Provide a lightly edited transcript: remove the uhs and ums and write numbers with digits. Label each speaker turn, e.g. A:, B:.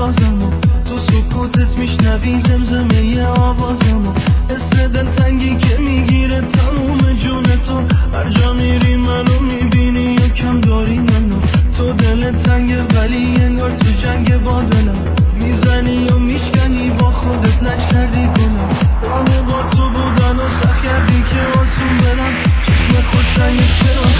A: سازمو، تو سکوتت میشنوی زمزمه آوازمو، حس دلتنگی که میگیره تموم جون تو، هر جا میری منو میبینی یکم داری منو، تو دلت تنگه ولی انگار تو جنگ با دلم، میزنی و میشکنی با خودت لج کردی گلم، راه با تو بودن و سخت کردی که آسون برم، چشم خوش رنگت چرا